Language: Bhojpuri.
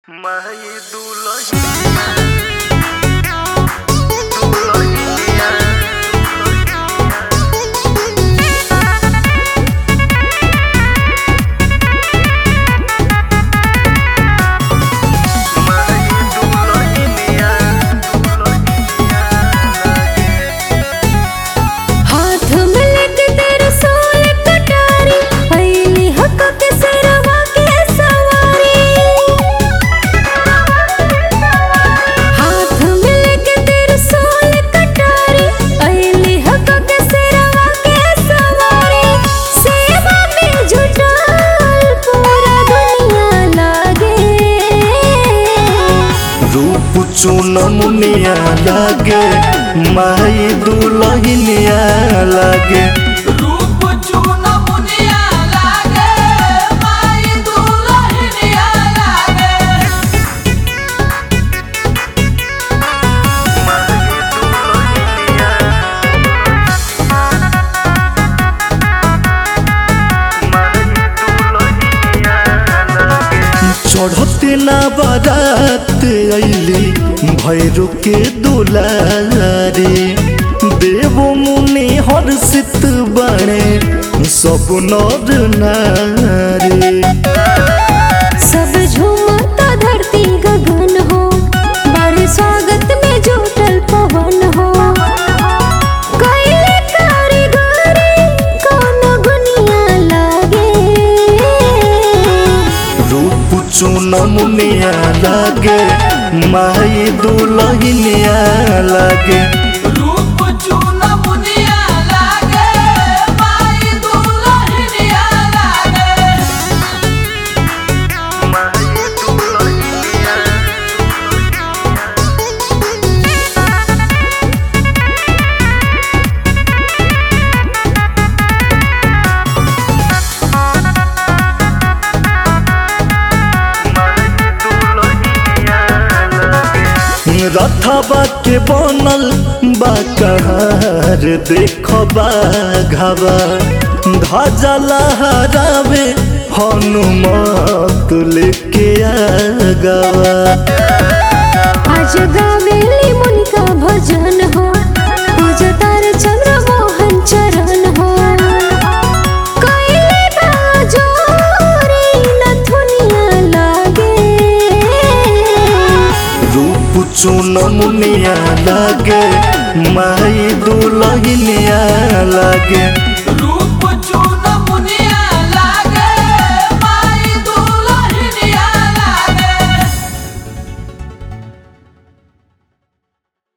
माही दुल्हनिया दुल्हनिया माही दुल्हनिया हाथ में लेके तेरे सोल कटारी पहली हक के सरवा के सवारी। हाथ में लेके तेरे सोल कटारी पहली हक के सरवा के सवारी। सेवा में जुटाल पूरा दुनिया लागे। रूप चून मुनिया लागे माही दुल्हनिया लागे रूप चून मुनिया लागे माई दुल्हनिया लागे। माही दुल्हनिया माही दुल्हनिया लागे चढ़ते ना बारात अइली भैरू के दुलारे देव मुनि हर्षित बने सब नर नारी सब झूमता धरती गगन हो बड़े स्वागत में जुटल पवन हो। कैले कारीगरी कौन गुनिया लागे। रूप चून मुनिया लागे माही दुल्हनिया लागे रूप चून मुनिया लागे माई दुल्हनिया लागे। माही दुल्हनिया रथबा के बनल बा कहार देखबा घबा ध्वजा लहरावे हनुमत लेके आगवा आज गावेली मुनि का भजन हो पूजतार चंद्र मोहन चरण हो। कैले बाजोरी नथुनिया लागे। रूप चून मुनिया लागे माही दुल्हनिया लागे